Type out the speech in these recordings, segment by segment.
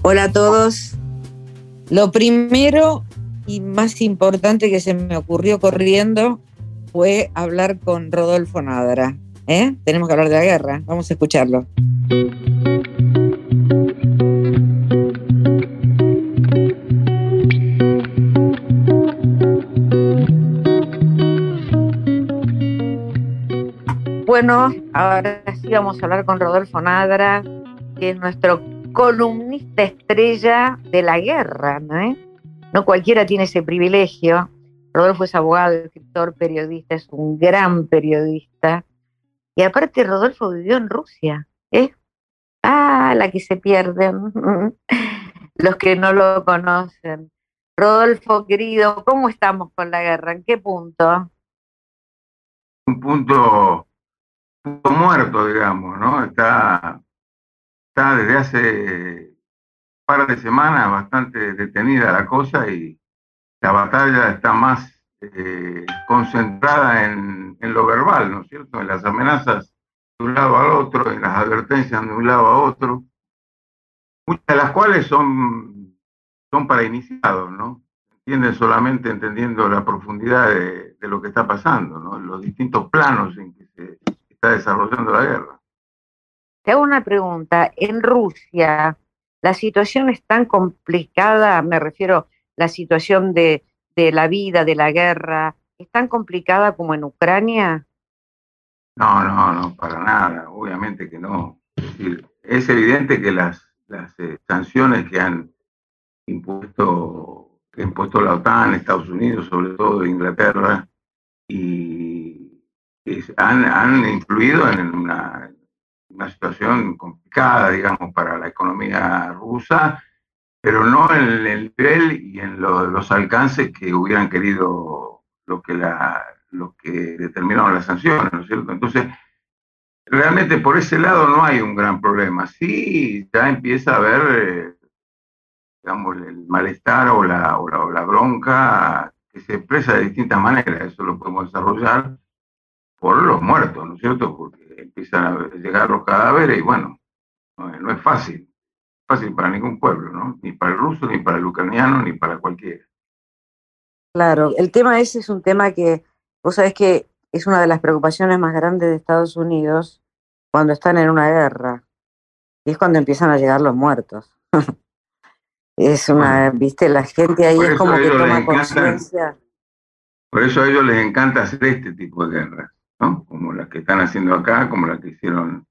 Hola a todos. Lo primero y más importante que se me ocurrió corriendo fue hablar con Rodolfo Nadra. Tenemos que hablar de la guerra. Vamos a escucharlo. Bueno, ahora sí vamos a hablar con Rodolfo Nadra, que es nuestro columnista estrella de la guerra, ¿no? No cualquiera tiene ese privilegio. Rodolfo es abogado, escritor, periodista, es un gran periodista. Y aparte Rodolfo vivió en Rusia, ¿eh? La que se pierden los que no lo conocen. Rodolfo, querido, ¿cómo estamos con la guerra? ¿En qué punto? Un punto muerto, digamos, ¿no? Está desde hace un par de semanas bastante detenida la cosa y la batalla está más concentrada en lo verbal, ¿no es cierto? En las amenazas de un lado al otro, en las advertencias de un lado a otro, muchas de las cuales son para iniciados, ¿no? Entienden solamente entendiendo la profundidad de lo que está pasando, ¿no? Los distintos planos en que se está desarrollando la guerra. Te hago una pregunta. En Rusia, ¿la situación es tan complicada? Me refiero la situación de la vida, de la guerra, ¿es tan complicada como en Ucrania? No, no, no, para nada, obviamente que no. Es decir, es evidente que las sanciones que ha impuesto la OTAN, Estados Unidos, sobre todo Inglaterra, y han influido en una situación complicada, digamos, para la economía rusa, pero no en el nivel y en los alcances que hubieran querido lo que determinaron las sanciones, ¿no es cierto? Entonces, realmente por ese lado no hay un gran problema. Sí, ya empieza a haber, digamos, el malestar o la bronca que se expresa de distintas maneras. Eso lo podemos desarrollar por los muertos, ¿no es cierto? Porque empiezan a llegar los cadáveres y bueno, no es fácil para ningún pueblo, ¿no? Ni para el ruso, ni para el ucraniano, ni para cualquiera. Claro, el tema ese es un tema que vos sabés que es una de las preocupaciones más grandes de Estados Unidos cuando están en una guerra, y es cuando empiezan a llegar los muertos. Es una, Bueno, viste, la gente ahí por es eso como a que ellos les toma encantan, conciencia. por eso a ellos les encanta hacer este tipo de guerras, ¿no? Como las que están haciendo acá, como las que hicieron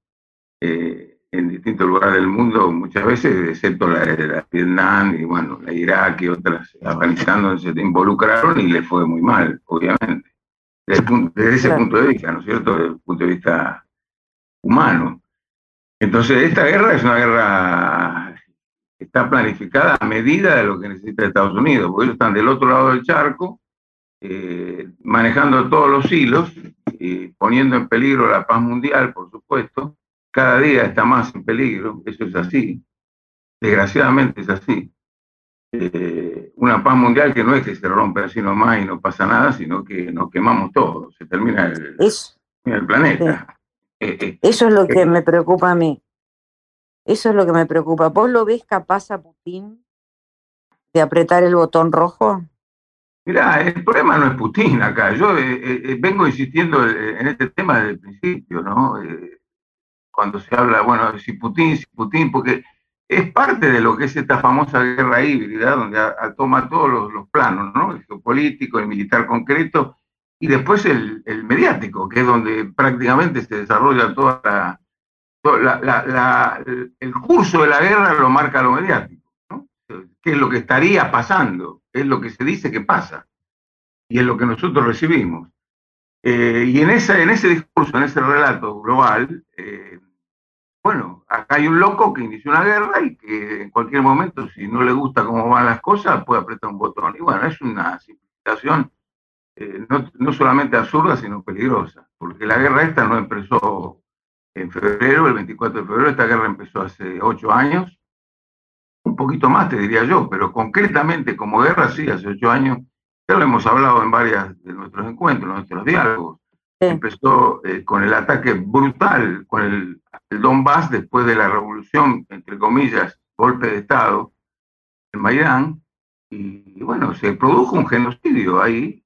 en distintos lugares del mundo, muchas veces, excepto la de la Vietnam y bueno, la Irak y otras, Afganistán, donde se involucraron y les fue muy mal, obviamente, desde ese Claro. punto de vista, ¿no es cierto? Desde el punto de vista humano. Entonces, esta guerra es una guerra que está planificada a medida de lo que necesita Estados Unidos, porque ellos están del otro lado del charco, manejando todos los hilos, poniendo en peligro la paz mundial, por supuesto. Cada día está más en peligro, eso es así, desgraciadamente es así. Una paz mundial que no es que se rompe así nomás y no pasa nada, sino que nos quemamos todos, se termina Es, el sí. planeta. Eh, Eso es lo que eh, me preocupa a mí. Eso es lo que me preocupa. ¿Vos lo ves capaz a Putin de apretar el botón rojo? Mirá, el problema no es Putin acá. Yo vengo insistiendo en este tema desde el principio, ¿no? Cuando se habla, bueno, si Putin, porque es parte de lo que es esta famosa guerra híbrida, donde toma todos los planos, ¿no? El geopolítico, el militar concreto, y después el mediático, que es donde prácticamente se desarrolla el curso de la guerra lo marca lo mediático, ¿no? ¿Qué es lo que estaría pasando? Es lo que se dice que pasa, y es lo que nosotros recibimos. Y en ese discurso, en ese relato global, bueno, acá hay un loco que inició una guerra y que en cualquier momento, si no le gusta cómo van las cosas, puede apretar un botón. Y bueno, es una simplificación no solamente absurda, sino peligrosa, porque la guerra esta no empezó en febrero, el 24 de febrero, esta guerra empezó hace 8 años, un poquito más te diría yo, pero concretamente como guerra sí, hace 8 años, ya lo hemos hablado en varias de nuestros encuentros, nuestros diálogos. Sí, Empezó con el ataque brutal, con el Donbass después de la revolución, entre comillas, golpe de Estado en Maidán, y bueno, se produjo un genocidio ahí,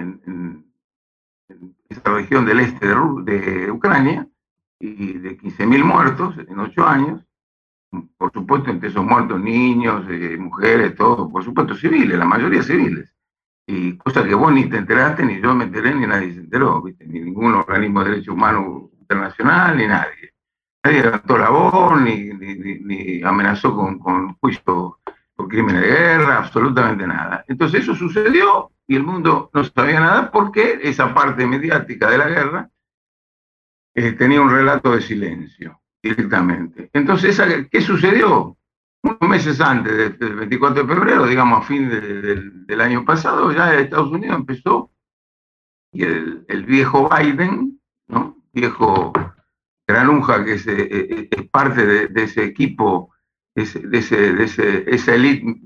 en esa región del este de Ucrania, y de 15.000 muertos en 8 años, por supuesto, entre esos muertos niños, mujeres, todo, por supuesto civiles, la mayoría civiles. Y cosa que vos ni te enteraste, ni yo me enteré, ni nadie se enteró, ¿viste? Ni ningún organismo de derechos humanos internacional, ni nadie. Nadie levantó la voz, ni amenazó con juicio por crímenes de guerra, absolutamente nada. Entonces eso sucedió y el mundo no sabía nada porque esa parte mediática de la guerra tenía un relato de silencio directamente. Entonces, ¿qué sucedió? Unos meses antes del 24 de febrero, digamos a fin del año pasado, ya Estados Unidos empezó, y el viejo Biden, ¿no? Viejo granuja que es parte de ese equipo, esa elite,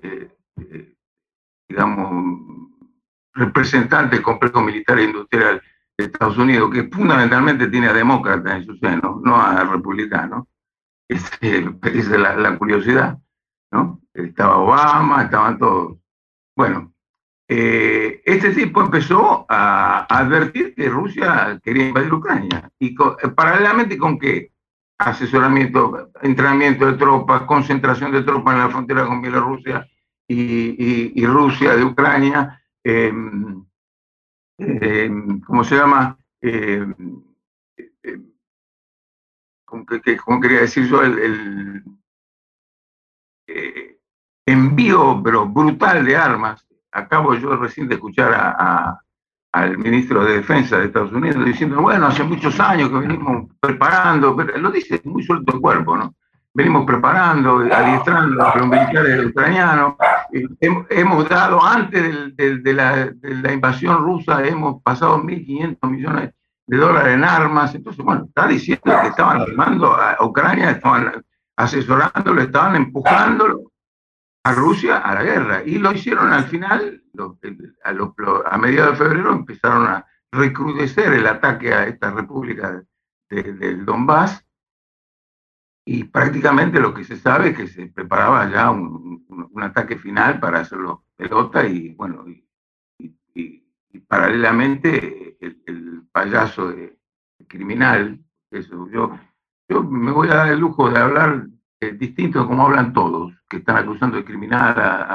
digamos, representante del complejo militar e industrial de Estados Unidos, que fundamentalmente tiene a demócratas en su seno, no a republicanos. Esa es la curiosidad, ¿no? Estaba Obama, estaban todos. Bueno, este tipo empezó a advertir que Rusia quería invadir Ucrania. Y paralelamente con qué? Asesoramiento, entrenamiento de tropas, concentración de tropas en la frontera con Bielorrusia y Rusia de Ucrania. ¿Cómo se llama? ¿Cómo quería decir yo? Envío, pero brutal, de armas. Acabo yo recién de escuchar al ministro de Defensa de Estados Unidos diciendo, bueno, hace muchos años que venimos preparando, pero lo dice muy suelto el cuerpo, ¿no? Venimos preparando, adiestrando a los militares ucranianos, hemos dado, antes de la invasión rusa, hemos pasado 1.500 millones de dólares en armas. Entonces, bueno, está diciendo que estaban armando a Ucrania, estaban asesorándolo, estaban empujándolo a Rusia a la guerra. Y lo hicieron al final, a mediados de febrero empezaron a recrudecer el ataque a esta república del Donbass, y prácticamente lo que se sabe es que se preparaba ya un ataque final para hacerlo pelota, y bueno, y paralelamente el payaso criminal, eso, yo me voy a dar el lujo de hablar distinto de como hablan todos, que están acusando de criminal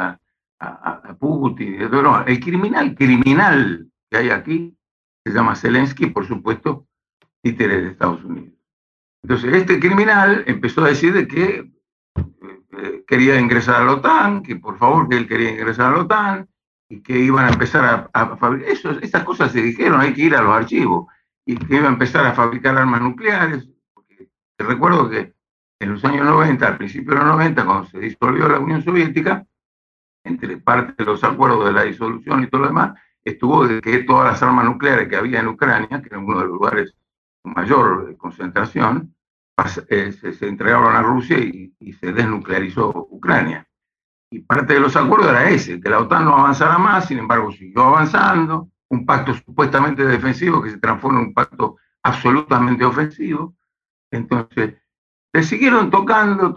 a Putin. No, el criminal que hay aquí se llama Zelensky, por supuesto, títere de Estados Unidos. Entonces, este criminal empezó a decir de que quería ingresar a la OTAN, que por favor, que él quería ingresar a la OTAN, y que iban a empezar a fabricar. Esas cosas se dijeron, hay que ir a los archivos, y que iban a empezar a fabricar armas nucleares. Porque te recuerdo que en los años 90, al principio de los 90, cuando se disolvió la Unión Soviética, entre parte de los acuerdos de la disolución y todo lo demás, estuvo de que todas las armas nucleares que había en Ucrania, que era uno de los lugares con mayor concentración, se entregaron a Rusia y se desnuclearizó Ucrania. Y parte de los acuerdos era ese, que la OTAN no avanzara más, sin embargo siguió avanzando, un pacto supuestamente defensivo que se transforma en un pacto absolutamente ofensivo. Entonces, le siguieron tocando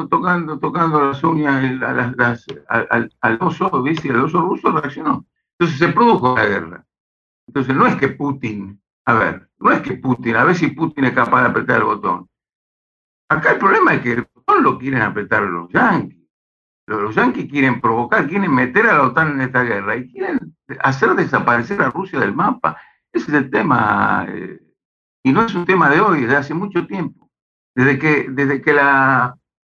las uñas al oso, ¿viste? El oso ruso reaccionó. Entonces se produjo la guerra. Entonces no es que Putin, a ver si Putin es capaz de apretar el botón. Acá el problema es que el botón lo quieren apretar los yanquis. Los yanquis quieren provocar, quieren meter a la OTAN en esta guerra y quieren hacer desaparecer a Rusia del mapa. Ese es el tema, y no es un tema de hoy, desde hace mucho tiempo. Desde que la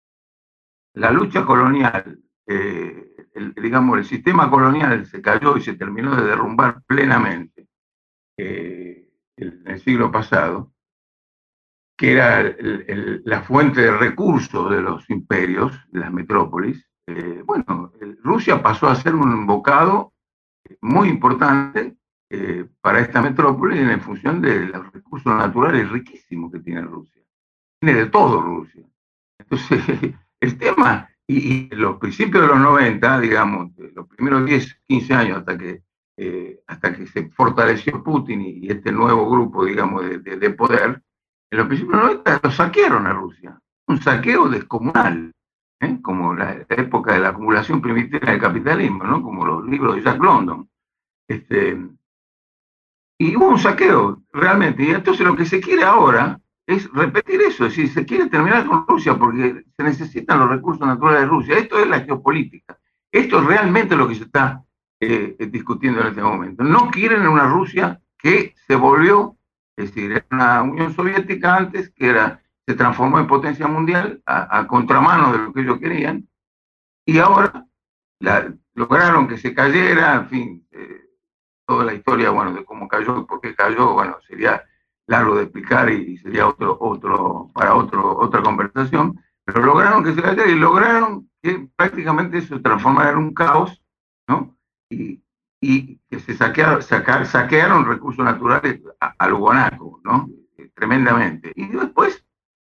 lucha colonial, digamos, el sistema colonial se cayó y se terminó de derrumbar plenamente en el siglo pasado, que era la fuente de recursos de los imperios, de las metrópolis. Bueno, Rusia pasó a ser un bocado muy importante para esta metrópoli en función de los recursos naturales riquísimos que tiene Rusia. Tiene de todo Rusia. Entonces, el tema, y los principios de los 90, digamos, los primeros 10, 15 años hasta que se fortaleció Putin y este nuevo grupo, digamos, de poder, en los principios de los 90 lo saquearon a Rusia. Un saqueo descomunal. como la época de la acumulación primitiva del capitalismo, ¿no? Como los libros de Jack London. Este, y hubo un saqueo, realmente. Y entonces lo que se quiere ahora es repetir eso, es decir, se quiere terminar con Rusia porque se necesitan los recursos naturales de Rusia. Esto es la geopolítica. Esto es realmente lo que se está discutiendo en este momento. No quieren una Rusia que se volvió, es decir, era una Unión Soviética antes, que se transformó en potencia mundial a contramano de lo que ellos querían, y ahora lograron que se cayera, en fin, toda la historia, bueno, de cómo cayó y por qué cayó, bueno, sería largo de explicar y sería otra conversación, pero lograron que se cayera y lograron que prácticamente se transformara en un caos, ¿no? Y que saquearon recursos naturales a lo guanaco, ¿no? Tremendamente. Y después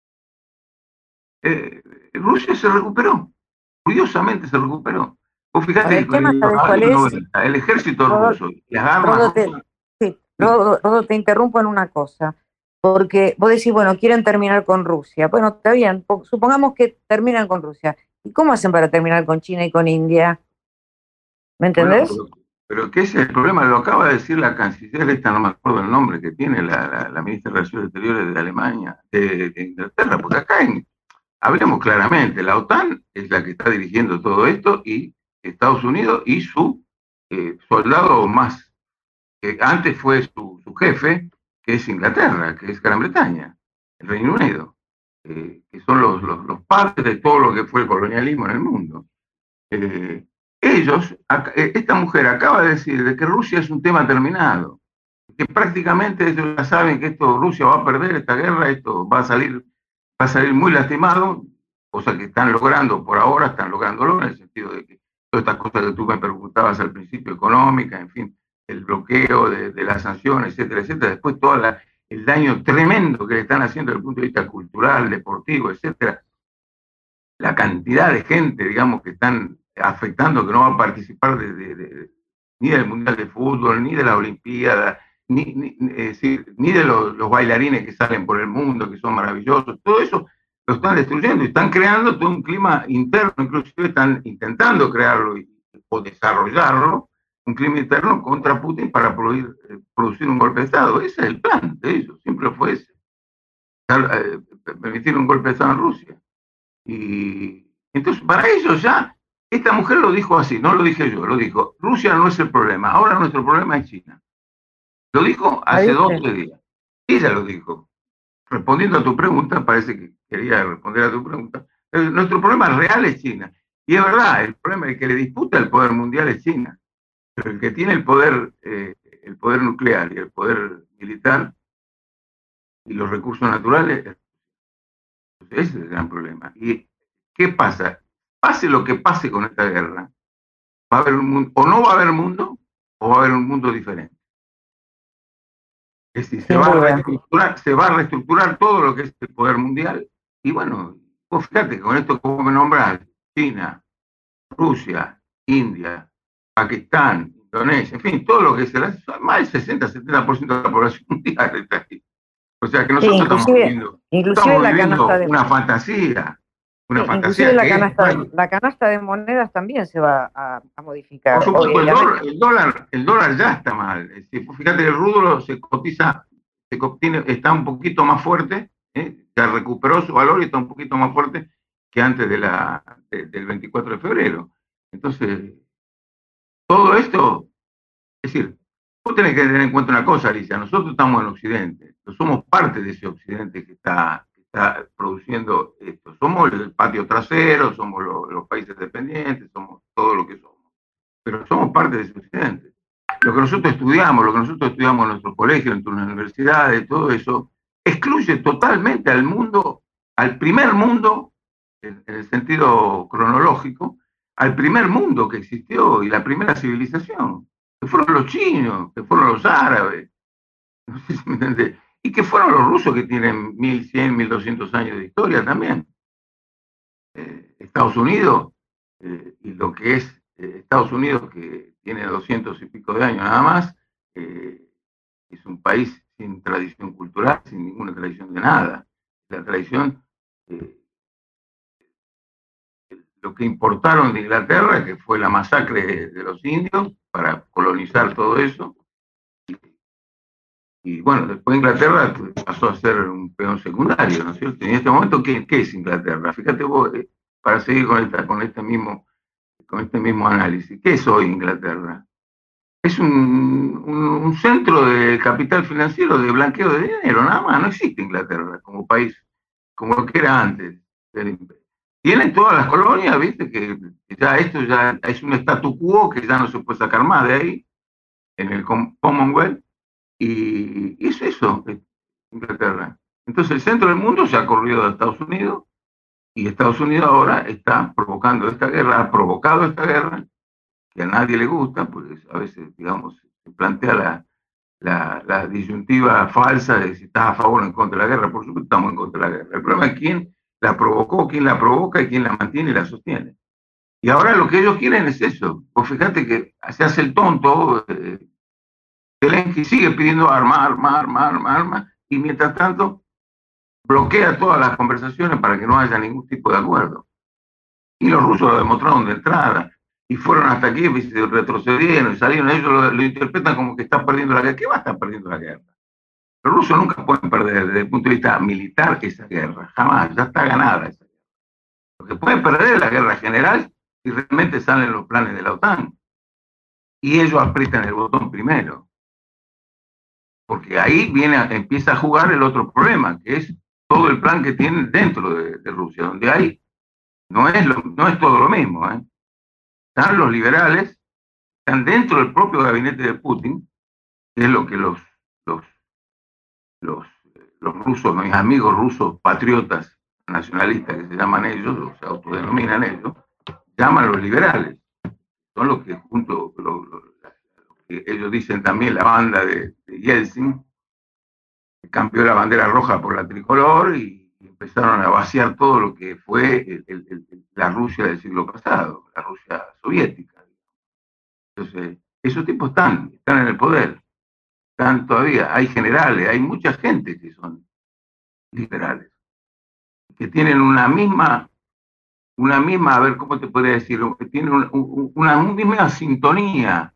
Rusia se recuperó, curiosamente se recuperó. Vos fíjate Ahora, que el con tema, ¿sabes cuál el es? 90, el ejército Rodo, ruso y las armas Rodo, rusas, sí, sí, Rodo, te interrumpo en una cosa, porque vos decís, bueno, quieren terminar con Rusia. Bueno, está bien, supongamos que terminan con Rusia. ¿Y cómo hacen para terminar con China y con India? ¿Me bueno, entendés? pero ¿qué es el problema? Lo acaba de decir la canciller, esta no me acuerdo el nombre que tiene, la ministra de Relaciones Exteriores de Alemania, de Inglaterra, porque acá hablemos claramente, la OTAN es la que está dirigiendo todo esto y Estados Unidos y su soldado más, que antes fue su jefe, que es Inglaterra, que es Gran Bretaña, el Reino Unido, que son los padres de todo lo que fue el colonialismo en el mundo. Eh, esta mujer acaba de decir de que Rusia es un tema terminado, que prácticamente ellos ya saben que Rusia va a perder esta guerra, esto va a salir muy lastimado, cosa que están logrando por ahora, están lográndolo en el sentido de que todas estas cosas que tú me preguntabas al principio, económica, en fin, el bloqueo de las sanciones, etcétera, etcétera, después todo el daño tremendo que le están haciendo desde el punto de vista cultural, deportivo, etcétera, la cantidad de gente, digamos, que están afectando, que no va a participar ni del Mundial de Fútbol, ni de la Olimpiada, ni de los bailarines que salen por el mundo, que son maravillosos, todo eso lo están destruyendo y están creando todo un clima interno, inclusive están intentando crearlo o desarrollarlo, un clima interno contra Putin para producir un golpe de Estado. Ese es el plan de ellos, siempre fue ese, permitir un golpe de Estado en Rusia. Y entonces, para ellos ya, esta mujer lo dijo así, no lo dije yo, lo dijo, Rusia no es el problema, ahora nuestro problema es China. Lo dijo ¿La hace dos o viste? tres días. Ella lo dijo. Respondiendo a tu pregunta, parece que quería responder a tu pregunta, nuestro problema real es China. Y es verdad, el problema es que le disputa el poder mundial es China, pero el que tiene el poder nuclear y el poder militar y los recursos naturales, ese es el gran problema. ¿Y qué pasa? Pase lo que pase con esta guerra, va a haber un mundo, o no va a haber mundo, o va a haber un mundo diferente. Es decir, Sin duda. se va a reestructurar todo lo que es el poder mundial. Y bueno, vos fíjate que con esto que vos me nombrás, China, Rusia, India, Pakistán, Indonesia, en fin, todo lo que es más del 60-70% de la población mundial está aquí. O sea que Sí, nosotros inclusive estamos la canasta viviendo de, una sí, inclusive fantasía que es, bueno, la canasta de monedas también se va a por modificar, supuesto, obviamente. el dólar ya está mal. Fíjate que el rublo se cotiza, está un poquito más fuerte, ya recuperó su valor y está un poquito más fuerte que antes del 24 de febrero. Entonces, todo esto, es decir, vos tenés que tener en cuenta una cosa, Alicia, nosotros estamos en Occidente, somos parte de ese Occidente que está produciendo esto. Somos el patio trasero, somos los países dependientes, somos todo lo que somos, pero somos parte de ese Occidente. Lo que nosotros estudiamos en nuestros colegios, en nuestras universidades, todo eso, excluye totalmente al mundo, al primer mundo, en el sentido cronológico, al primer mundo que existió y la primera civilización, que fueron los chinos, que fueron los árabes, no sé si me entiendes, y que fueron los rusos que tienen 1100, 1200 años de historia también. Estados Unidos y lo que es Estados Unidos, que tiene 200 y pico de años nada más, eh, es un país sin tradición cultural, sin ninguna tradición de nada. La tradición, eh, lo que importaron de Inglaterra, que fue la masacre de los indios para colonizar todo eso. Y bueno, después Inglaterra pasó a ser un peón secundario, ¿no es cierto? Y en este momento, ¿qué es Inglaterra? Fíjate vos, para seguir con este mismo análisis, ¿qué es hoy Inglaterra? Es un centro de capital financiero, de blanqueo de dinero, nada más. No existe Inglaterra como país, como lo que era antes del imperio. Tienen todas las colonias, viste, que ya esto ya es un statu quo que ya no se puede sacar más de ahí, en el Commonwealth, y es eso, Inglaterra. Entonces el centro del mundo se ha corrido a Estados Unidos, y Estados Unidos ahora está provocando esta guerra, ha provocado esta guerra, que a nadie le gusta, porque a veces, digamos, se plantea la disyuntiva falsa de si estás a favor o en contra de la guerra. Por supuesto estamos en contra de la guerra. El problema es quién la provocó, quién la provoca y quién la mantiene y la sostiene. Y ahora lo que ellos quieren es eso. Pues fíjate que se hace el tonto, Zelensky sigue pidiendo armas, y mientras tanto bloquea todas las conversaciones para que no haya ningún tipo de acuerdo. Y los rusos lo demostraron de entrada, y fueron hasta aquí, y se retrocedieron y salieron. Ellos lo interpretan como que está perdiendo la guerra. ¿Qué va a estar perdiendo la guerra? Los rusos nunca pueden perder desde el punto de vista militar esa guerra, jamás, ya está ganada esa guerra. Lo que pueden perder es la guerra general si realmente salen los planes de la OTAN. Y ellos aprietan el botón primero. Porque ahí empieza a jugar el otro problema, que es todo el plan que tienen dentro de Rusia, donde hay, no es todo lo mismo. Están los liberales, están dentro del propio gabinete de Putin, que es lo que los rusos, mis amigos rusos patriotas nacionalistas que se llaman ellos, o se autodenominan ellos, llaman los liberales. Son los que que ellos dicen también la banda de Yeltsin, que cambió la bandera roja por la tricolor y empezaron a vaciar todo lo que fue la Rusia del siglo pasado, la Rusia soviética. Entonces, esos tipos están en el poder, están todavía, hay generales, hay mucha gente que son liberales, que tienen una misma, a ver, ¿cómo te podría decir? Que tienen una misma sintonía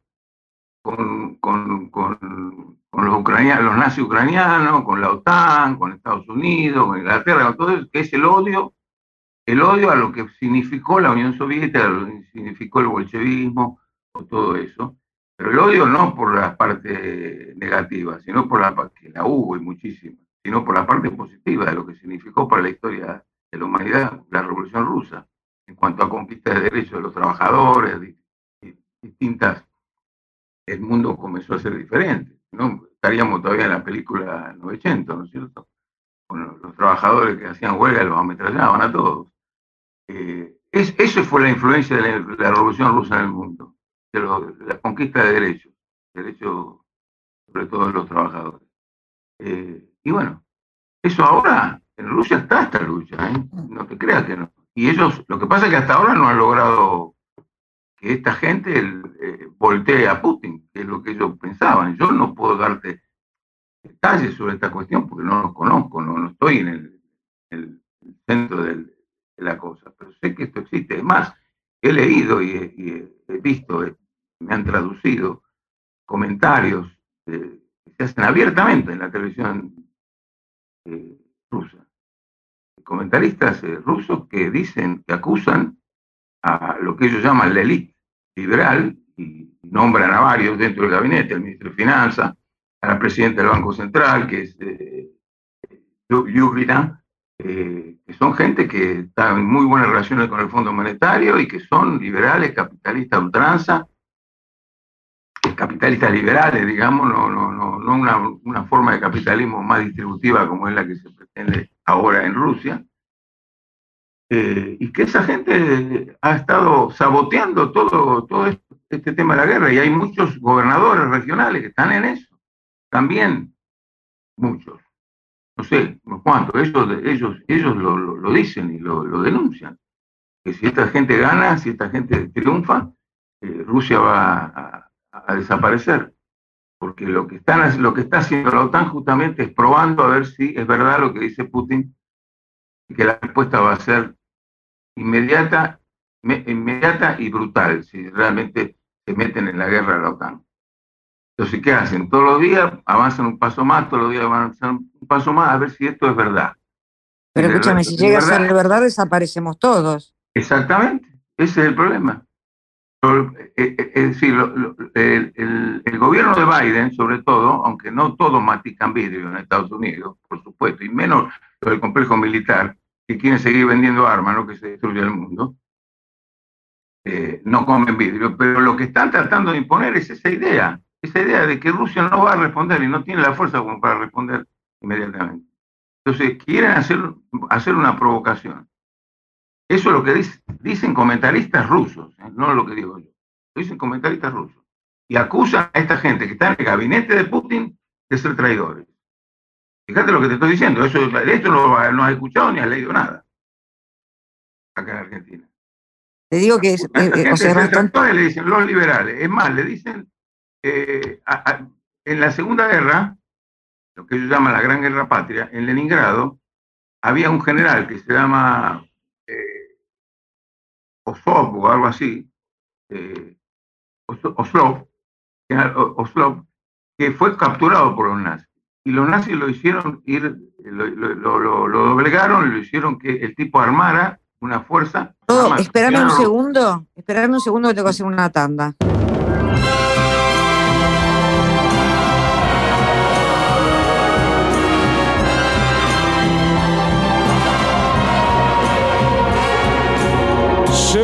con los ucranianos, los nazis ucranianos, con la OTAN, con Estados Unidos, con Inglaterra, con todo eso, que es el odio a lo que significó la Unión Soviética, a lo que significó el bolchevismo, o todo eso. Pero el odio no por la parte negativa, sino por que la hubo y muchísima, sino por la parte positiva de lo que significó para la historia de la humanidad la Revolución Rusa, en cuanto a conquista de derechos de los trabajadores, distintas, el mundo comenzó a ser diferente, ¿no? Estaríamos todavía en la película 900, ¿no es cierto? Con los trabajadores que hacían huelga los ametrallaban a todos. Eso fue la influencia de la Revolución Rusa en el mundo, de la conquista de derechos sobre todo de los trabajadores. Y bueno, eso ahora, en Rusia está esta lucha, no te creas que no. Y ellos, lo que pasa es que hasta ahora no han logrado que esta gente voltee a Putin, que es lo que ellos pensaban. Yo no puedo darte detalles sobre esta cuestión porque no los conozco, no estoy en el centro de la cosa, pero sé que esto existe. Además, he leído y he visto, me han traducido comentarios que se hacen abiertamente en la televisión rusa. Comentaristas rusos que dicen, que acusan a lo que ellos llaman la élite liberal, y nombran a varios dentro del gabinete, al ministro de Finanzas, a la presidenta del Banco Central, que es Yugina, que son gente que está en muy buenas relaciones con el Fondo Monetario y que son liberales, capitalistas ultranza, capitalistas liberales, digamos, no una forma de capitalismo más distributiva como es la que se pretende ahora en Rusia, y que esa gente ha estado saboteando todo este tema de la guerra, y hay muchos gobernadores regionales que están en eso, también muchos, no sé cuántos, ellos lo dicen y lo denuncian, que si esta gente gana, si esta gente triunfa, Rusia va a desaparecer, porque lo que está haciendo la OTAN justamente es probando a ver si es verdad lo que dice Putin, y que la respuesta va a ser inmediata, inmediata y brutal si realmente se meten en la guerra de la OTAN. Entonces, ¿qué hacen? Todos los días avanzan un paso más, todos los días avanzan un paso más, a ver si esto es verdad. Pero escúchame, si llega a ser verdad, desaparecemos todos. Exactamente, ese es el problema. Es decir, el gobierno de Biden, sobre todo, aunque no todos mastican vidrio en Estados Unidos, por supuesto, y menos lo del complejo militar, que quieren seguir vendiendo armas, no que se destruya el mundo, no comen vidrio, pero lo que están tratando de imponer es esa idea de que Rusia no va a responder y no tiene la fuerza como para responder inmediatamente. Entonces, quieren hacer una provocación. Eso es lo que dicen comentaristas rusos, no lo que digo yo. Lo dicen comentaristas rusos. Y acusan a esta gente que está en el gabinete de Putin de ser traidores. Fíjate lo que te estoy diciendo. Esto no has escuchado ni has leído nada. Acá en Argentina. Te digo que le dicen los liberales. Es más, le dicen en la Segunda Guerra, lo que ellos llaman la Gran Guerra Patria, en Leningrado, había un general que se llama Oslov o algo así, Oslov, que fue capturado por los nazis. Y los nazis lo hicieron ir, lo doblegaron, lo hicieron que el tipo armara una fuerza. Espérame un segundo que tengo que hacer una tanda. Sé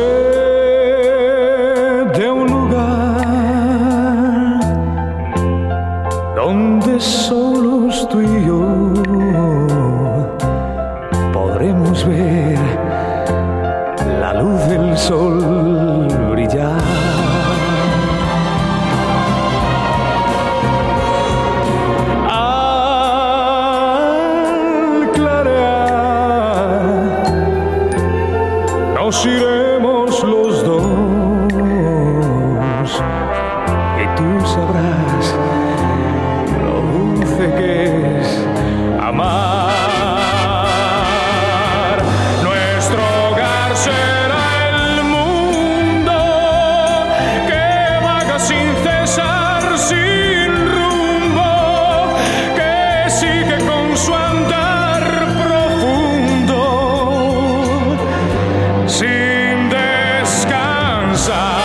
de un lugar donde solos tú y yo podremos ver la luz del sol brillar. Al clarear nos iremos los dos y tú sabrás lo dulce que es amar. Nuestro hogar será el mundo que vaga sin cesar, sin rumbo, que sigue con su andar profundo, sin descansar.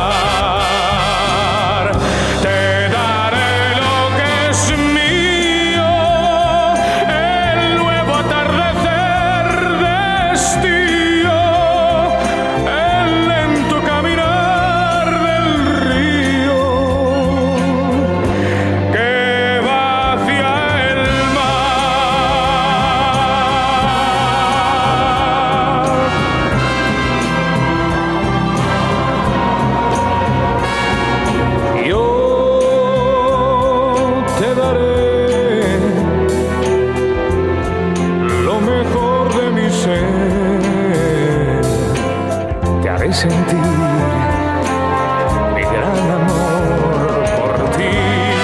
Te daré lo que es mío, el nuevo atardecer de estío, el lento caminar del río que va hacia el mar. Yo te daré lo mejor de mi ser, te haré sentir mi gran amor por ti.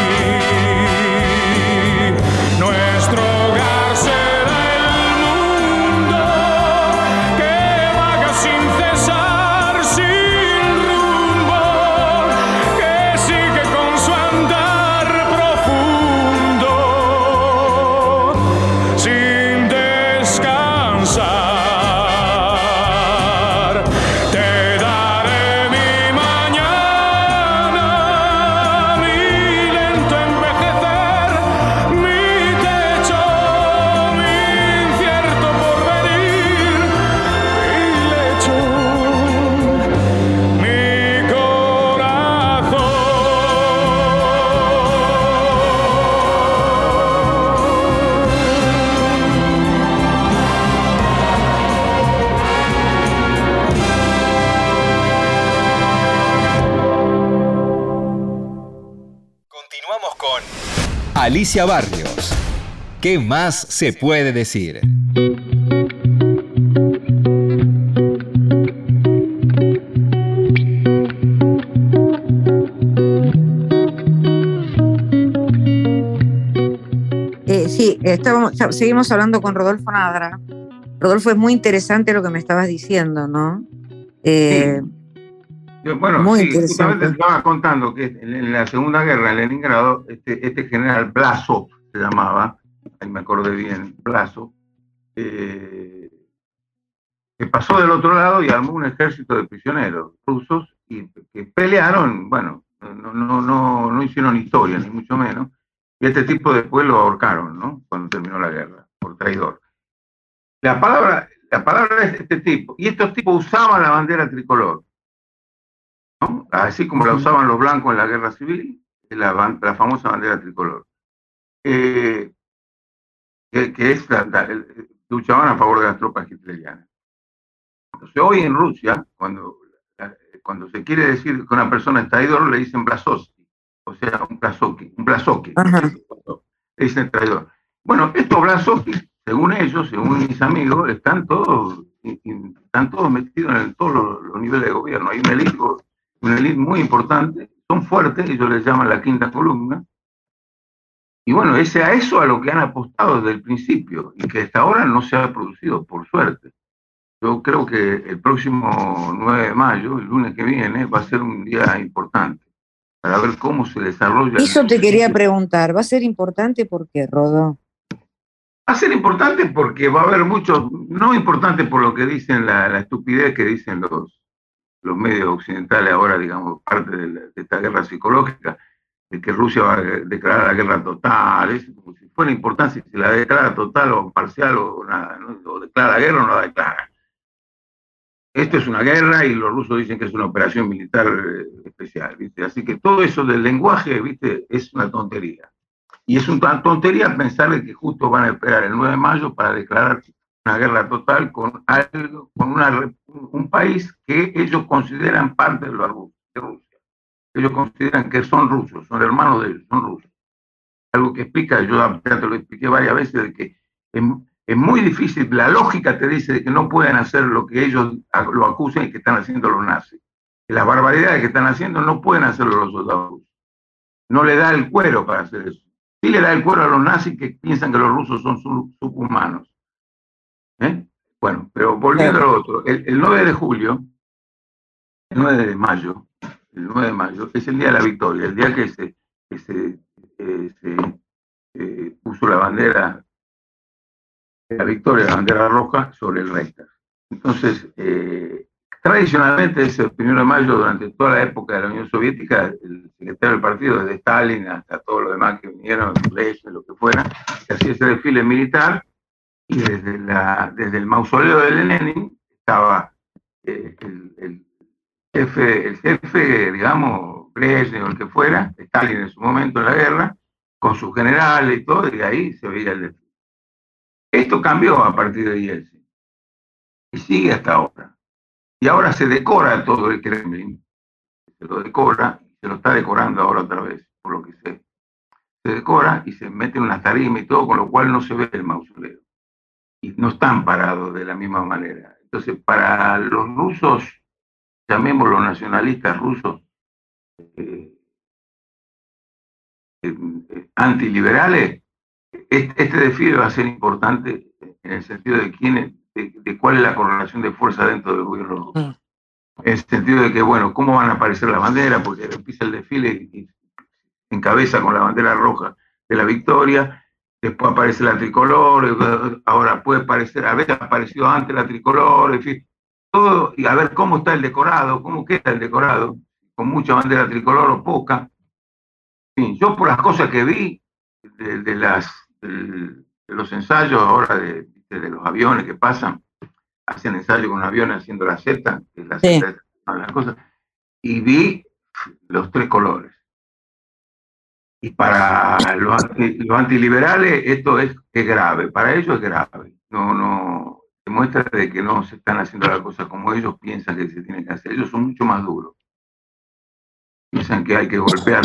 Nuestro hogar será el mundo que vaga sin cesar, sin rumbo, que sigue con su andar profundo, sin descansar. Te daré mi mañana, mi lento envejecer, mi techo, mi incierto porvenir, mi lecho, mi corazón. Continuamos con Alicia Barrios. ¿Qué más se puede decir? Sí, seguimos hablando con Rodolfo Nadra. Rodolfo, es muy interesante lo que me estabas diciendo, ¿no? Sí. Bueno, Muy sí, justamente te interesante. estaba contando que en la Segunda Guerra en Leningrado, este general Blasov se llamaba, ahí me acordé bien, Blasov, eh, que pasó del otro lado y armó un ejército de prisioneros rusos y que pelearon, bueno, no hicieron historia, ni mucho menos, y este tipo después lo ahorcaron, ¿no? Cuando terminó la guerra, por traidor. La palabra es este tipo, y estos tipos usaban la bandera tricolor, ¿no? Así como la usaban los blancos en la guerra civil, la famosa bandera tricolor. Eh, que es luchaban a favor de las tropas hitlerianas. Entonces, hoy en Rusia, cuando se quiere decir que una persona es traidor, le dicen Blasovsky, o sea, un Blasoki, le dicen traidor. Bueno, estos Blasovsky, según ellos, según mis amigos, están todos metidos en todos los niveles de gobierno. Hay una elite muy importante, son fuertes, ellos les llaman la quinta columna, y bueno, es a eso a lo que han apostado desde el principio, y que hasta ahora no se ha producido, por suerte. Yo creo que el próximo 9 de mayo, el lunes que viene, va a ser un día importante para ver cómo se desarrolla. Eso te quería preguntar, ¿va a ser importante por qué, Rodó? Va a ser importante porque va a haber muchos, no importante por lo que dicen la estupidez que dicen los medios occidentales ahora, digamos, parte de esta guerra psicológica, de que Rusia va a declarar la guerra total, es como si fuera importante si la declara total o parcial o nada, ¿no? O declara la guerra o no la declara. Esto es una guerra y los rusos dicen que es una operación militar especial, ¿viste? Así que todo eso del lenguaje, ¿viste? Es una tontería. Y es una tontería pensar de que justo van a esperar el 9 de mayo para declarar una guerra total con un país que ellos consideran parte de Rusia. Ellos consideran que son rusos, son hermanos de ellos, son rusos. Algo que explica, yo ya te lo expliqué varias veces, de que es muy difícil, la lógica te dice de que no pueden hacer lo que ellos lo acusan y que están haciendo los nazis. Que las barbaridades que están haciendo no pueden hacerlo los soldados rusos. No le da el cuero para hacer eso. Sí le da el cuero a los nazis que piensan que los rusos son subhumanos. ¿Eh? Bueno, pero volviendo a lo otro, el 9 de julio, el 9 de mayo, el 9 de mayo es el día de la victoria, el día que se puso la bandera de la victoria, la bandera roja sobre el Reichstag. Entonces, tradicionalmente ese 1 de mayo, durante toda la época de la Unión Soviética, el secretario del partido, desde Stalin hasta todos los demás que vinieron, lo que fuera, que hacía ese desfile militar, y desde el mausoleo de Lenin estaba el jefe, digamos, Brezhnev o el que fuera, Stalin en su momento en la guerra, con sus generales y todo, y de ahí se veía el desfile. Esto cambió a partir de Yeltsin y sigue hasta ahora. Y ahora se decora todo el Kremlin, se lo decora, se lo está decorando ahora otra vez, por lo que sé. Se decora y se mete en una tarima y todo, con lo cual no se ve el mausoleo. Y no están parados de la misma manera. Entonces, para los rusos, llamémoslos nacionalistas rusos, eh, antiliberales, este desfile va a ser importante en el sentido de cuál es la correlación de fuerza dentro del gobierno ruso. En el sentido de que, bueno, cómo van a aparecer las banderas, porque empieza el desfile y encabeza con la bandera roja de la victoria, después aparece la tricolor, ahora puede aparecer, a veces ha aparecido antes la tricolor, en fin, todo, y a ver cómo está el decorado, cómo queda el decorado, con mucha bandera tricolor o poca. En fin, yo por las cosas que vi de los ensayos ahora de los aviones que pasan, hacen ensayo con aviones haciendo la Z, que es la Z de las cosas, y vi los tres colores. Y para los antiliberales esto es grave, para ellos es grave. No demuestra de que no se están haciendo las cosas como ellos piensan que se tienen que hacer. Ellos son mucho más duros. Piensan que hay que golpear,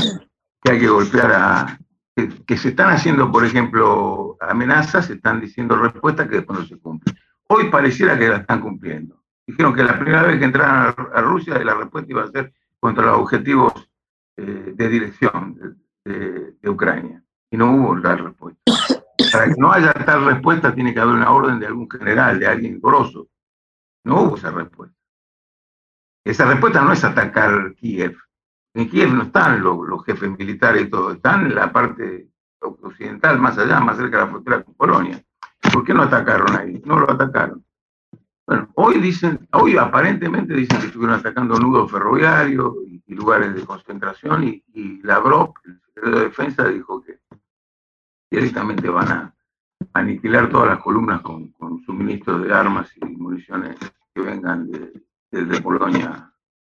que se están haciendo, por ejemplo, amenazas, se están diciendo respuestas que después no se cumplen. Hoy pareciera que la están cumpliendo. Dijeron que la primera vez que entraran a Rusia la respuesta iba a ser contra los objetivos de dirección de Ucrania. Y no hubo tal respuesta. Para que no haya tal respuesta tiene que haber una orden de algún general, de alguien grosso. No hubo esa respuesta. esa respuesta no es atacar Kiev. En Kiev no están los jefes militares y todo, están en la parte occidental, más allá, más cerca de la frontera con Polonia. ¿Por qué no atacaron ahí? No lo atacaron. Bueno, hoy aparentemente dicen que estuvieron atacando nudos ferroviarios y lugares de concentración y Lavrov, el secretario de Defensa, dijo que directamente van a aniquilar todas las columnas con suministros de armas y municiones que vengan desde Polonia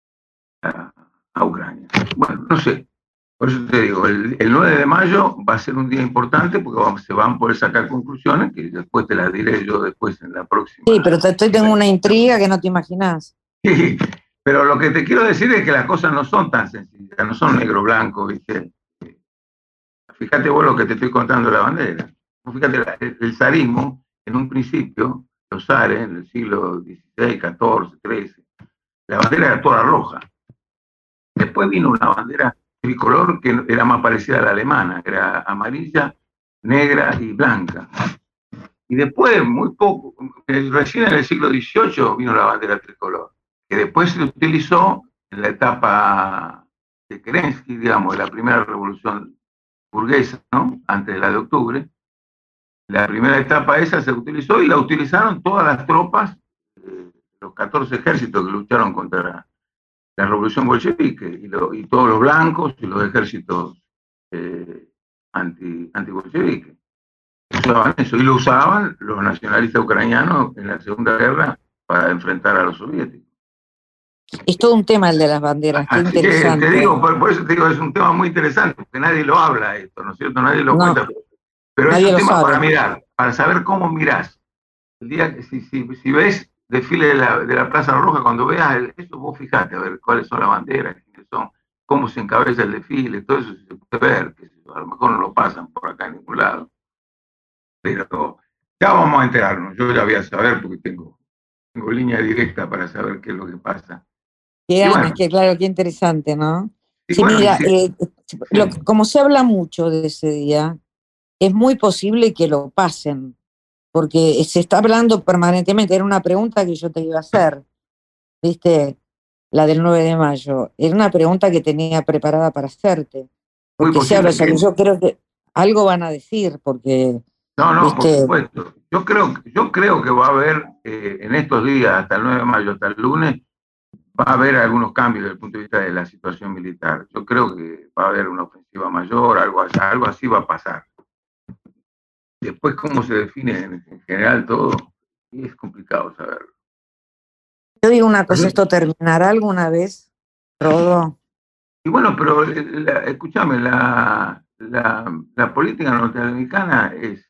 a Ucrania. Bueno, no sé. Por eso te digo, el 9 de mayo va a ser un día importante porque se van a poder sacar conclusiones que después te las diré yo después en la próxima. Sí, pero tengo una intriga que no te imaginas. Sí, pero lo que te quiero decir es que las cosas no son tan sencillas, no son negro-blanco, ¿viste? Fíjate vos lo que te estoy contando de la bandera. Fíjate, el zarismo, en un principio, los zares, en el siglo XVI, XIV, XIII, la bandera era toda roja. Después vino una bandera tricolor que era más parecida a la alemana, que era amarilla, negra y blanca. Y después, muy poco, recién en el siglo XVIII vino la bandera tricolor, que después se utilizó en la etapa de Kerensky, digamos, de la primera revolución burguesa, ¿no? Antes de la de octubre. La primera etapa esa se utilizó y la utilizaron todas las tropas, los 14 ejércitos que lucharon contra la revolución bolchevique, y todos los blancos y los ejércitos anti-bolcheviques. Usaban eso, y lo usaban los nacionalistas ucranianos en la Segunda Guerra para enfrentar a los soviéticos. Es todo un tema el de las banderas, qué interesante. Te digo, por eso te digo, es un tema muy interesante, porque nadie lo habla esto, ¿no es cierto? Nadie lo cuenta. Pero es un tema para mirar, para saber cómo mirás. El día que si ves desfile de la Plaza Roja, cuando veas eso, vos fijate a ver cuáles son las banderas, quiénes son, cómo se encabeza el desfile, todo eso se puede ver, que a lo mejor no lo pasan por acá en ningún lado. Pero ya vamos a enterarnos, yo ya voy a saber porque tengo línea directa para saber qué es lo que pasa. Qué ganas, bueno, que claro, qué interesante, ¿no? Sí, bueno, mira, como se habla mucho de ese día, es muy posible que lo pasen, porque se está hablando permanentemente. Era una pregunta que yo te iba a hacer, ¿viste? La del 9 de mayo. Era una pregunta que tenía preparada para hacerte. Porque se habla, o sea, que yo creo que algo van a decir, porque... No, ¿viste? Por supuesto. Yo creo que va a haber, en estos días, hasta el 9 de mayo, hasta el lunes, va a haber algunos cambios desde el punto de vista de la situación militar. Yo creo que va a haber una ofensiva mayor, algo así va a pasar. Después, cómo se define en general todo, es complicado saberlo. Yo digo una cosa, ¿esto terminará alguna vez, Rodo? Y bueno, pero escúchame, la política norteamericana es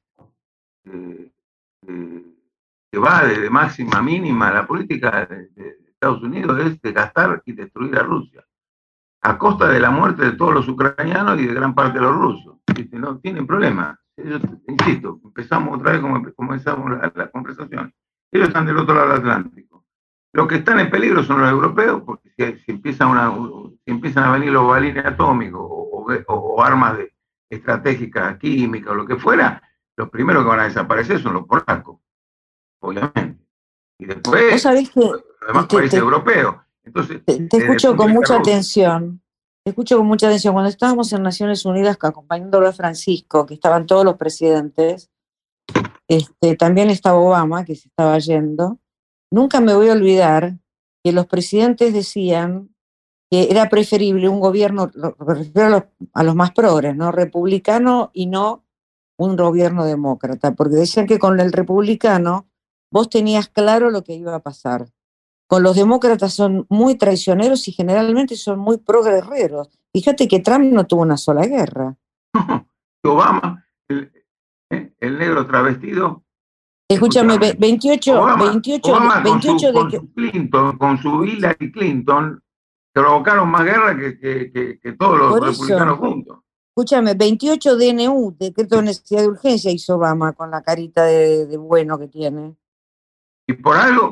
que va de máxima a mínima. La política de Estados Unidos es de gastar y destruir a Rusia, a costa de la muerte de todos los ucranianos y de gran parte de los rusos. ¿Viste? No tienen problema. Ellos, insisto, empezamos otra vez como comenzamos la conversación. Ellos están del otro lado del Atlántico. Los que están en peligro son los europeos, porque si empiezan a venir los balines atómicos o armas estratégicas, químicas o lo que fuera, los primeros que van a desaparecer son los polacos, obviamente. Y después los demás países europeos. Entonces, te escucho con mucha atención. Te escucho con mucha atención. Cuando estábamos en Naciones Unidas acompañándolo a Francisco, que estaban todos los presidentes, también estaba Obama, que se estaba yendo. Nunca me voy a olvidar que los presidentes decían que era preferible un gobierno, me refiero a los más progres, ¿no? Republicano y no un gobierno demócrata, porque decían que con el republicano vos tenías claro lo que iba a pasar. Con los demócratas son muy traicioneros y generalmente son muy pro-guerreros. Fíjate que Trump no tuvo una sola guerra. Obama, el negro travestido. Escúchame, 28 con su Hillary Clinton, provocaron más guerra que todos los republicanos juntos. Escúchame, 28 DNU, decreto de necesidad de urgencia, hizo Obama con la carita de bueno que tiene. Y por algo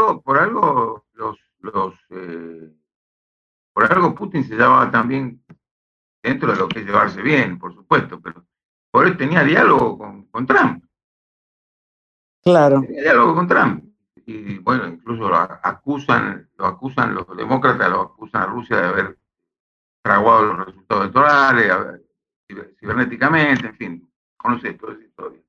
Putin se llevaba también, dentro de lo que es llevarse bien, por supuesto, pero por él tenía diálogo con Trump. Claro. Tenía diálogo con Trump. y bueno, incluso lo acusan los demócratas, lo acusan a Rusia de haber fraguado los resultados electorales, cibernéticamente, en fin, conoces toda esa historia.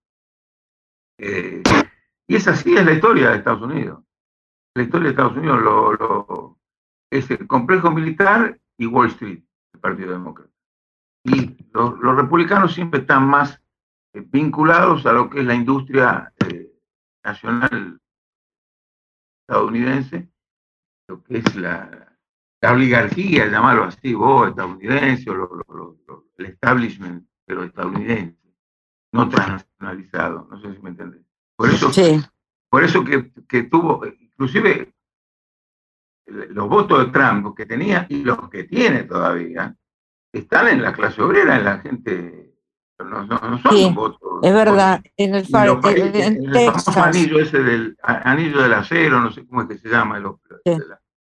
Y esa sí es la historia de Estados Unidos. La historia de Estados Unidos es el complejo militar y Wall Street, el Partido Demócrata. Y los republicanos siempre están más vinculados a lo que es la industria nacional estadounidense, lo que es la oligarquía, llamarlo así, vos, estadounidense, o el establishment, pero estadounidense, no transnacionalizado, no sé si me entendés. Sí. Por eso que tuvo, inclusive los votos de Trump que tenía y los que tiene todavía, están en la clase obrera, en la gente, no son Sí, votos. es verdad, en el En el famoso Texas. anillo ese del anillo del acero, no sé cómo es que se llama, Sí.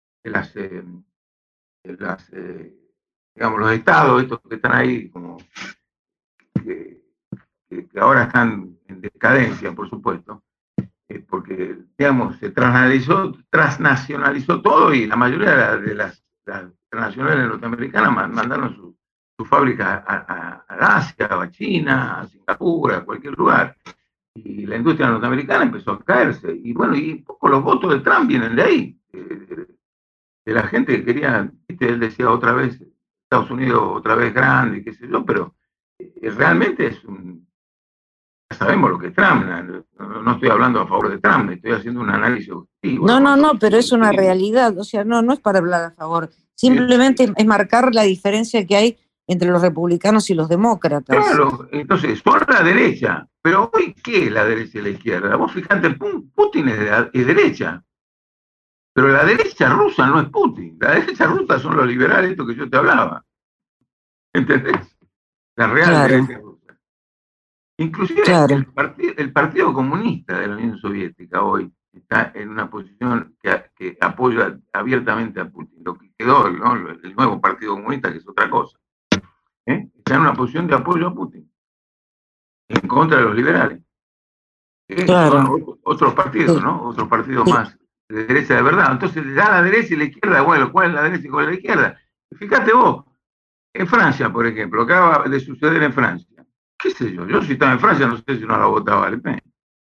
digamos, los estados, estos que están ahí, como que, que ahora están en decadencia, por supuesto, porque, digamos, se transnacionalizó todo y la mayoría de las transnacionales norteamericanas mandaron sus fábricas a Asia, a China, a Singapur, a cualquier lugar. Y la industria norteamericana empezó a caerse. Y bueno, y un poco los votos de Trump vienen de ahí, de la gente que quería, él decía otra vez, Estados Unidos otra vez grande, qué sé yo, pero realmente ya sabemos lo que es Trump, no estoy hablando a favor de Trump, estoy haciendo un análisis objetivo. No, pero es una realidad, o sea, no es para hablar a favor, simplemente es marcar la diferencia que hay entre los republicanos y los demócratas. Claro, entonces, son la derecha, pero hoy, ¿qué es la derecha y la izquierda? Vos fijate, Putin es derecha, pero la derecha rusa no es Putin, la derecha rusa son los liberales, esto que yo te hablaba, ¿entendés? La real derecha rusa. Inclusive el Partido Comunista de la Unión Soviética hoy está en una posición que apoya abiertamente a Putin, lo que quedó, ¿no? El nuevo Partido Comunista, que es otra cosa, está en una posición de apoyo a Putin, en contra de los liberales. Son otros partidos, ¿no? Otros partidos más de derecha de verdad. Entonces, ya la derecha y la izquierda, bueno, ¿cuál es la derecha y cuál es la izquierda? Fíjate vos, en Francia, por ejemplo, acaba de suceder en Francia. ¿Qué sé yo? Si estaba en Francia, no sé si no la votaba Le Pen.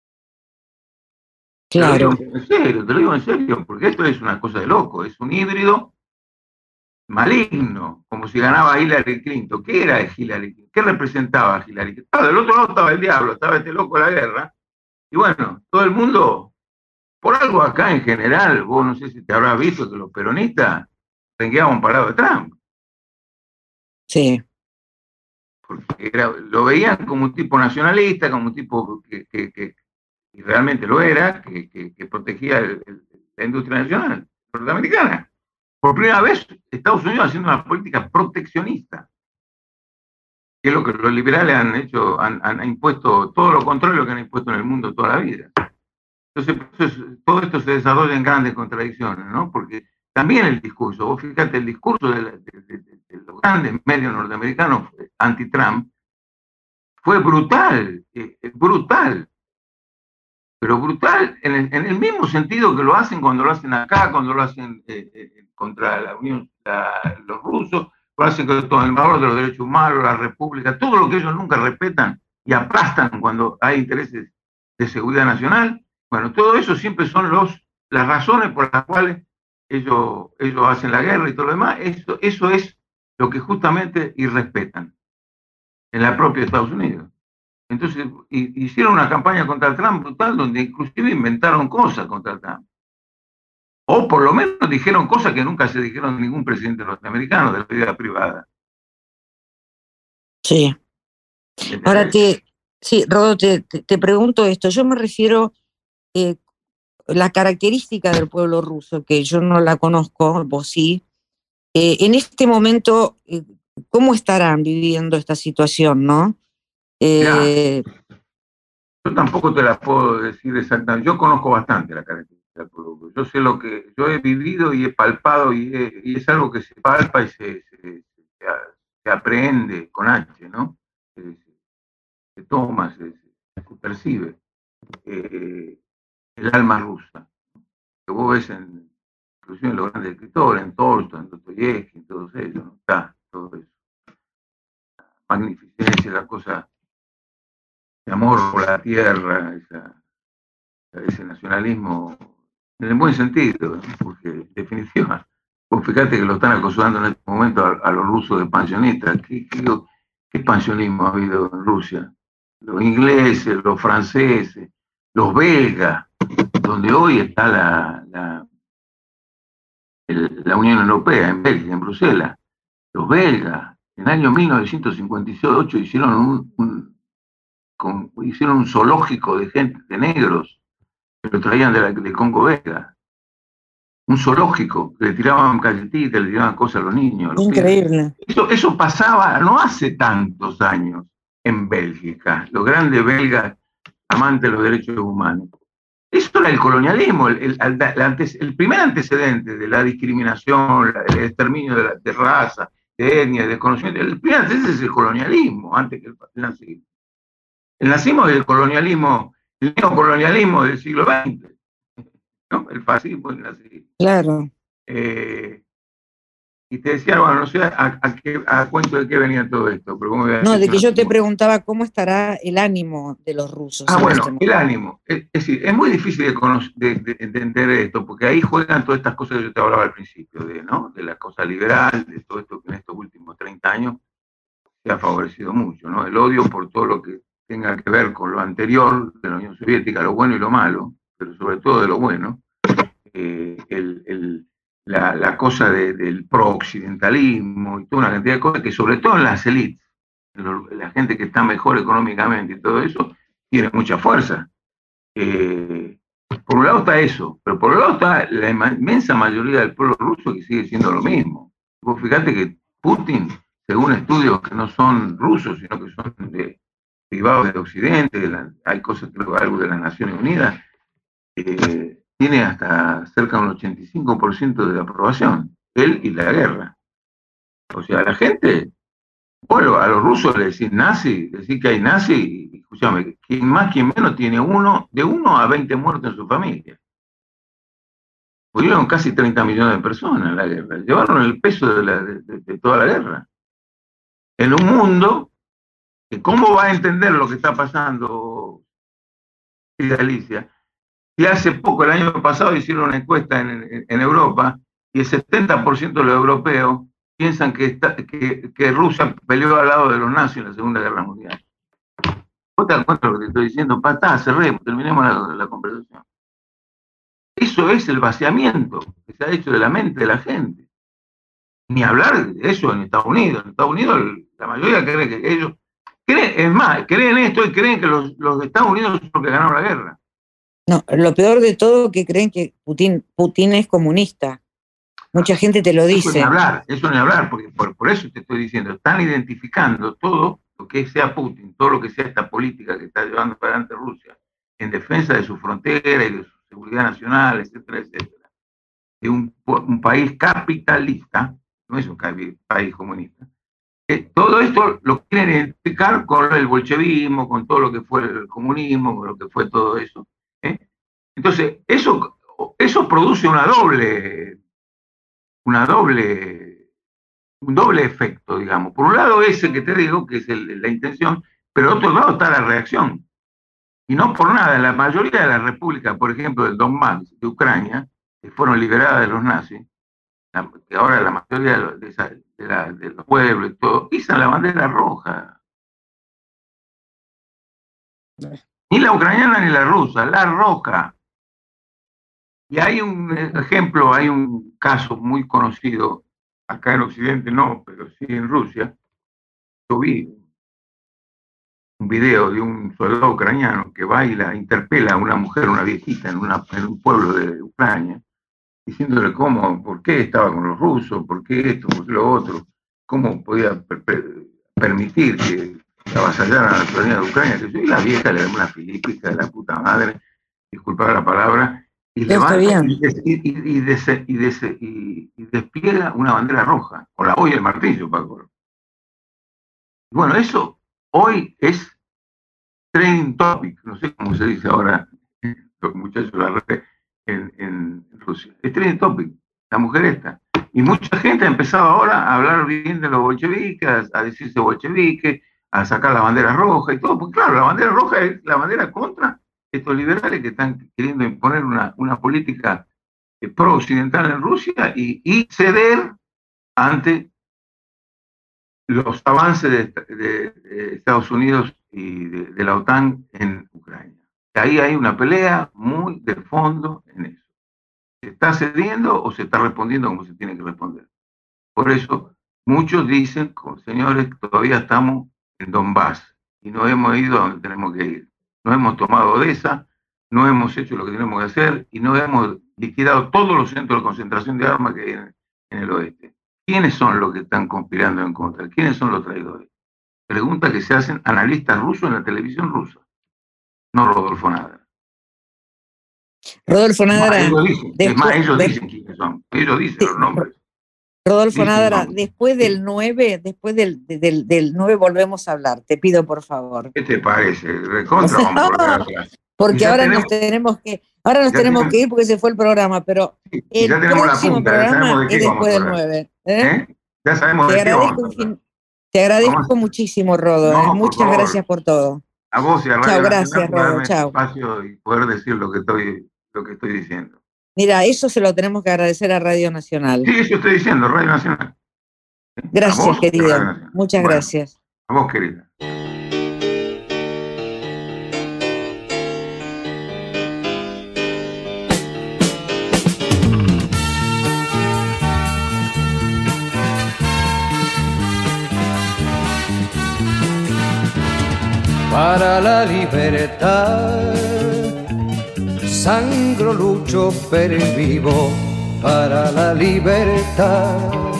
Claro. Te lo digo en serio, porque esto es una cosa de loco, es un híbrido maligno, como si ganaba Hillary Clinton. ¿Qué era Hillary Clinton? ¿Qué representaba Hillary Clinton? Del otro lado estaba el diablo, estaba este loco de la guerra, y bueno, todo el mundo, por algo acá en general, vos no sé si te habrás visto que los peronistas rengueaban parado de Trump. Sí. Porque lo veían como un tipo nacionalista, como un tipo que y realmente lo era, que protegía la industria nacional norteamericana. Por primera vez, Estados Unidos haciendo una política proteccionista, que es lo que los liberales han hecho, han impuesto todo lo contrario a lo que han impuesto en el mundo toda la vida. Entonces, todo esto se desarrolla en grandes contradicciones, ¿no? Porque también el discurso, vos fíjate, el discurso de los grandes medios norteamericanos anti-Trump fue brutal, brutal, pero brutal en el mismo sentido que lo hacen cuando lo hacen acá, cuando lo hacen contra la Unión, los rusos, lo hacen con el valor de los derechos humanos, la república, todo lo que ellos nunca respetan y aplastan cuando hay intereses de seguridad nacional. Bueno, todo eso siempre son las razones por las cuales ellos hacen la guerra y todo lo demás. Eso es lo que justamente irrespetan en la propia Estados Unidos. Entonces, hicieron una campaña contra Trump brutal, donde inclusive inventaron cosas contra Trump. O por lo menos dijeron cosas que nunca se dijeron a ningún presidente norteamericano de la vida privada. Sí. Ahora sí, Rodo, te pregunto esto. Yo me refiero la característica del pueblo ruso, que yo no la conozco, vos sí. En este momento, ¿cómo estarán viviendo esta situación, no? Yo tampoco te la puedo decir exactamente. Yo conozco bastante la característica del pueblo ruso. Yo sé lo que yo he vivido y he palpado y es algo que se palpa y se aprehende con H, ¿no? Se toma, se percibe el alma rusa. ves inclusive en los grandes escritores, en Tolstoy, en Dostoyevsky, en todos ellos, ¿no? Está todo eso. Magnificencia, la cosa de amor por la tierra, ese nacionalismo, en el buen sentido, ¿no? Porque en definitiva, pues fíjate que lo están acosando en este momento a los rusos de pensionistas. ¿Qué pensionismo ha habido en Rusia? Los ingleses, los franceses, los belgas, donde hoy está la Unión Europea, en Bélgica, en Bruselas. Los belgas, en el año 1958 hicieron hicieron un zoológico de gente, de negros, que lo traían de Congo belga. Un zoológico, que le tiraban galletitas, le tiraban cosas a los niños. A los Increíble. Eso pasaba no hace tantos años en Bélgica, los grandes belgas amantes de los derechos humanos. Eso era el colonialismo, el primer antecedente de la discriminación, el exterminio de raza, de etnia, de conocimiento. El primer antecedente es el colonialismo, antes que el nazismo. El nazismo es el colonialismo, el neocolonialismo del siglo XX, ¿no? El fascismo y el nazismo. Claro. Y te decía, bueno, no sé a cuento de qué venía todo esto. Pero no, de que yo te preguntaba cómo estará el ánimo de los rusos. Bueno, el ánimo. Es decir, es muy difícil de entender esto, porque ahí juegan todas estas cosas que yo te hablaba al principio, ¿no? De la cosa liberal, de todo esto que en estos últimos 30 años se ha favorecido mucho, ¿no? El odio por todo lo que tenga que ver con lo anterior de la Unión Soviética, lo bueno y lo malo, pero sobre todo de lo bueno. La cosa del pro-occidentalismo y toda una cantidad de cosas que sobre todo en las élites, la gente que está mejor económicamente y todo eso, tiene mucha fuerza. Por un lado está eso, pero por otro lado está la inmensa mayoría del pueblo ruso que sigue siendo lo mismo. Vos fíjate que Putin, según estudios que no son rusos, sino que son derivados de Occidente, hay cosas, creo que algo de las Naciones Unidas, tiene hasta cerca de un 85% de aprobación, él y la guerra. O sea, la gente, bueno, a los rusos le decís nazi, decir que hay nazi, y, escúchame, quien más, quien menos tiene de 1 a 20 muertos en su familia. Murieron casi 30 millones de personas en la guerra, llevaron el peso de toda la guerra. En un mundo que, ¿cómo va a entender lo que está pasando, Alicia? Y hace poco, el año pasado, hicieron una encuesta en Europa y el 70% de los europeos piensan que Rusia peleó al lado de los nazis en la Segunda Guerra Mundial. ¿Vos te das cuenta de lo que te estoy diciendo? Cerremos, terminemos la conversación. Eso es el vaciamiento que se ha hecho de la mente de la gente. Ni hablar de eso en Estados Unidos. En Estados Unidos la mayoría cree que ellos... creen esto y creen que los de Estados Unidos son los que ganaron la guerra. No, lo peor de todo es que creen que Putin es comunista. Mucha gente te lo dice. Eso ni hablar, porque por eso te estoy diciendo, están identificando todo lo que sea Putin, todo lo que sea esta política que está llevando para adelante Rusia, en defensa de su frontera y de su seguridad nacional, etcétera, etcétera. De un país capitalista, no es un país comunista. Todo esto lo quieren identificar con el bolchevismo, con todo lo que fue el comunismo, con lo que fue todo eso. Entonces, eso produce un doble efecto, digamos. Por un lado ese que te digo, que es la intención, pero por otro lado está la reacción. Y no por nada, la mayoría de las repúblicas, por ejemplo, del Donbass, de Ucrania, que fueron liberadas de los nazis, que ahora la mayoría de los pueblos y todo, izan la bandera roja. Ni la ucraniana ni la rusa, la roja. Y hay un ejemplo, hay un caso muy conocido, acá en Occidente no, pero sí en Rusia. Yo vi un video de un soldado ucraniano que va y la interpela a una mujer, una viejita, en un pueblo de Ucrania, diciéndole por qué estaba con los rusos, por qué esto, por qué lo otro, cómo podía permitir que avasallaran a la ciudadanía de Ucrania. Y la vieja le da una filípica de la puta madre, disculpad la palabra, y despliega una bandera roja, con la olla y el martillo, Paco. Bueno, eso hoy es trending topic, no sé cómo se dice ahora, los muchachos de la red en Rusia. es trending topic, la mujer esta. Y mucha gente ha empezado ahora a hablar bien de los bolcheviques, a decirse bolchevique, a sacar la bandera roja y todo, porque claro, la bandera roja es la bandera contra estos liberales que están queriendo imponer una política pro-occidental en Rusia y ceder ante los avances de Estados Unidos y de la OTAN en Ucrania. Ahí hay una pelea muy de fondo en eso. ¿Se está cediendo o se está respondiendo como se tiene que responder? Por eso muchos dicen, señores, todavía estamos en Donbass y no hemos ido a donde tenemos que ir. No hemos tomado Odessa, no hemos hecho lo que tenemos que hacer y no hemos liquidado todos los centros de concentración de armas que hay en el oeste. ¿Quiénes son los que están conspirando en contra? ¿Quiénes son los traidores? Pregunta que se hacen analistas rusos en la televisión rusa, no Rodolfo Nadra. Rodolfo Nadra. Ellos dicen quiénes son. Ellos dicen los nombres. Rodolfo Nadra, después del 9, del 9 volvemos a hablar. Te pido, por favor. ¿Qué te parece? Recontra, vamos a volver a hablar. Porque ahora nos tenemos que ir porque se fue el programa, pero el próximo programa es después del 9. Ya sabemos de qué vamos a hablar. Te agradezco muchísimo, Rodo. Muchas gracias por todo. A vos y a Radio Chao, gracias, Rodo. Chao. Espacio y poder decir lo que estoy diciendo. Mira, eso se lo tenemos que agradecer a Radio Nacional. Sí, eso estoy diciendo, Radio Nacional. Gracias, vos, querido. Muchas gracias. A vos, querida. Para la libertad, sangro, lucho, pervivo para la libertad.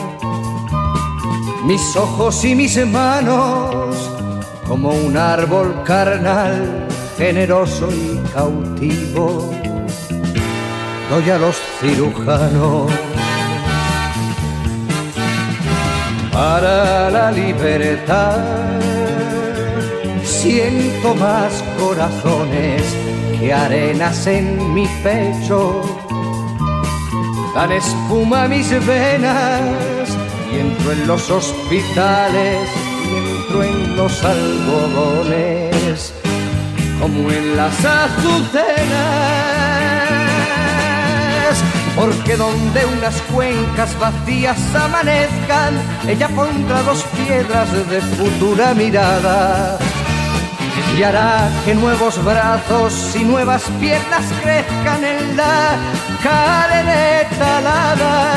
Mis ojos y mis manos, como un árbol carnal, generoso y cautivo, doy a los cirujanos. Para la libertad, siento más corazones que arenas en mi pecho. Dan espuma a mis venas y entro en los hospitales y entro en los algodones como en las azucenas. Porque donde unas cuencas vacías amanezcan, ella pondrá dos piedras de futura mirada y hará que nuevos brazos y nuevas piernas crezcan en la cadeneta alada.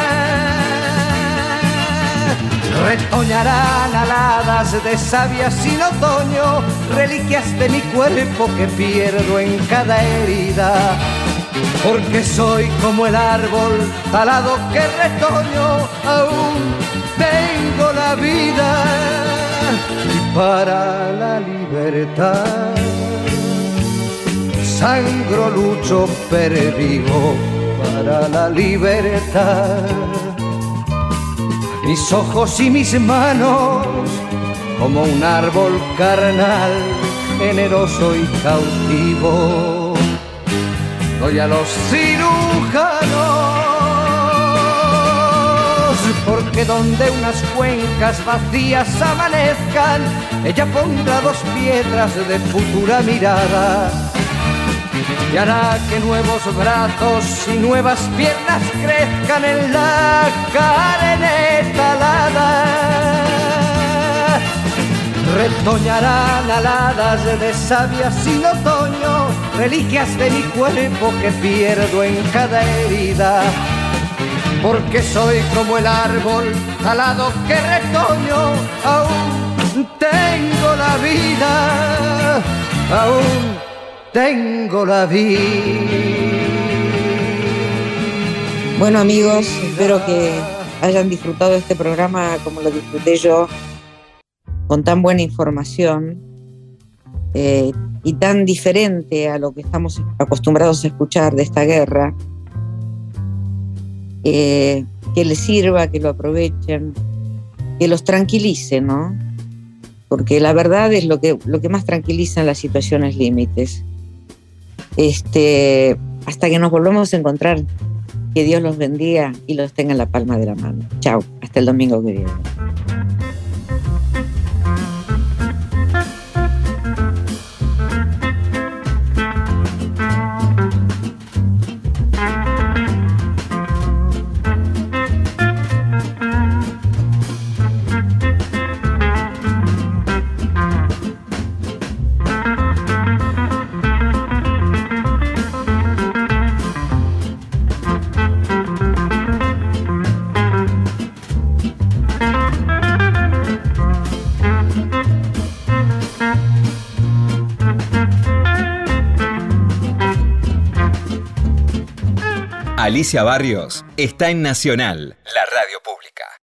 Retoñarán aladas de savia sin otoño, reliquias de mi cuerpo que pierdo en cada herida. Porque soy como el árbol talado que retoño, aún tengo la vida. Para la libertad, sangro, lucho, pervivo para la libertad. Mis ojos y mis manos, como un árbol carnal, generoso y cautivo, doy a los cirujanos. Porque donde unas cuencas vacías amanezcan, ella pondrá dos piedras de futura mirada y hará que nuevos brazos y nuevas piernas crezcan en la cadeneta alada. Retoñarán aladas de savia sin otoño, reliquias de mi cuerpo que pierdo en cada herida. Porque soy como el árbol talado que retoño, aún tengo la vida, aún tengo la vida. Bueno, amigos, espero que hayan disfrutado este programa como lo disfruté yo, con tan buena información y tan diferente a lo que estamos acostumbrados a escuchar de esta guerra. Que les sirva, que lo aprovechen, que los tranquilice, ¿no? Porque la verdad es lo que más tranquiliza en las situaciones límites. Hasta que nos volvamos a encontrar Que Dios los bendiga y los tenga en la palma de la mano. Chau, hasta el domingo que viene. Alicia Barrios está en Nacional, la radio pública.